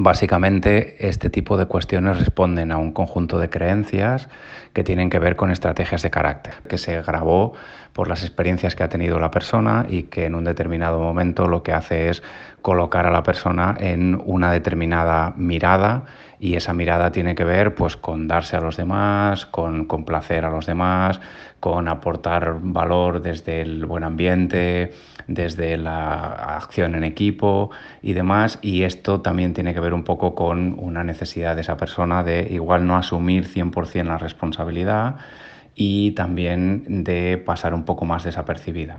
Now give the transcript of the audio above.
Básicamente, este tipo de cuestiones responden a un conjunto de creencias que tienen que ver con estrategias de carácter, que se grabó por las experiencias que ha tenido la persona y que en un determinado momento lo que hace es colocar a la persona en una determinada mirada, y esa mirada tiene que ver pues con darse a los demás, con complacer a los demás, con aportar valor desde el buen ambiente, desde la acción en equipo y demás. Y esto también tiene que ver un poco con una necesidad de esa persona de igual no asumir 100% la responsabilidad y también de pasar un poco más desapercibida.